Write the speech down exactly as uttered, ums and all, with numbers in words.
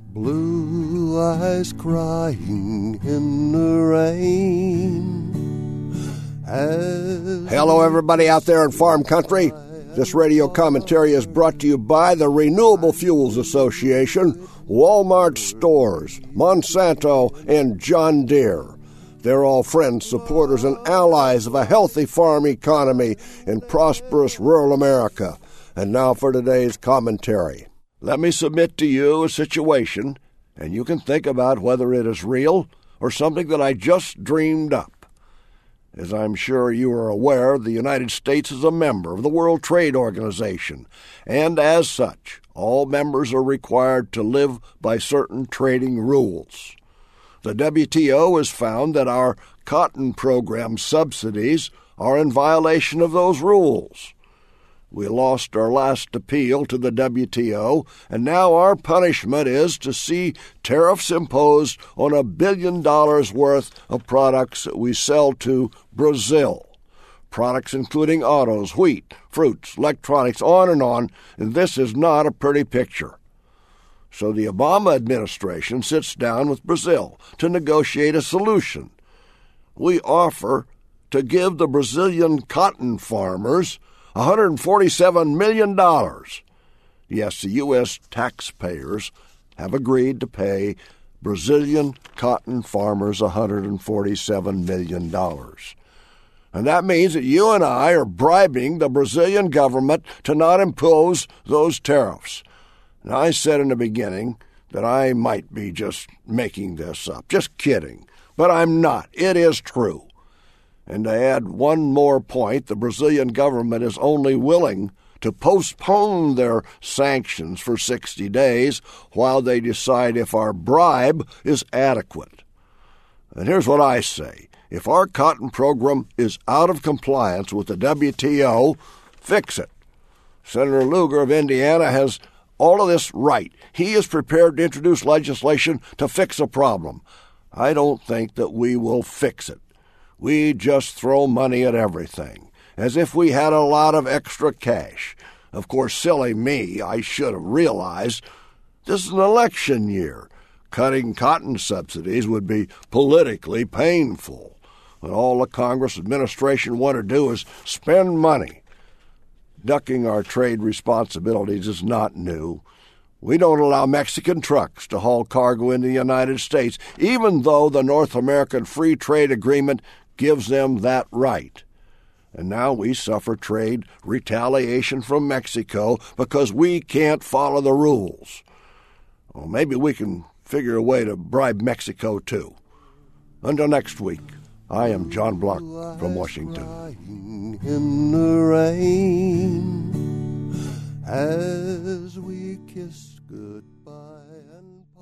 Blue eyes crying in the rain. Hello, everybody out there in farm country. This radio commentary is brought to you by the Renewable Fuels Association, Walmart Stores, Monsanto, and John Deere. They're all friends, supporters, and allies of a healthy farm economy in prosperous rural America. And now for today's commentary. Let me submit to you a situation, and you can think about whether it is real or something that I just dreamed up. As I'm sure you are aware, the United States is a member of the World Trade Organization, and as such, all members are required to live by certain trading rules. The W T O has found that our cotton program subsidies are in violation of those rules. We lost our last appeal to the W T O, and now our punishment is to see tariffs imposed on a billion dollars worth of products that we sell to Brazil. Products including autos, wheat, fruits, electronics, on and on, and this is not a pretty picture. So the Obama administration sits down with Brazil to negotiate a solution. We offer to give the Brazilian cotton farmers one hundred forty-seven million dollars. Yes, the U S taxpayers have agreed to pay Brazilian cotton farmers one hundred forty-seven million dollars. And that means that you and I are bribing the Brazilian government to not impose those tariffs. Now, I said in the beginning that I might be just making this up, just kidding, but I'm not. It is true. And to add one more point, the Brazilian government is only willing to postpone their sanctions for sixty days while they decide if our bribe is adequate. And here's what I say. If our cotton program is out of compliance with the W T O, fix it. Senator Lugar of Indiana has all of this right. He is prepared to introduce legislation to fix a problem. I don't think that we will fix it. We just throw money at everything, as if we had a lot of extra cash. Of course, silly me, I should have realized this is an election year. Cutting cotton subsidies would be politically painful. And all the Congress administration want to do is spend money. Ducking our trade responsibilities is not new. We don't allow Mexican trucks to haul cargo into the United States, even though the North American Free Trade Agreement gives them that right. And now we suffer trade retaliation from Mexico because we can't follow the rules. Well, maybe we can figure a way to bribe Mexico too. Until next week, I am John Block from Washington. In the rain, as we kiss goodbye and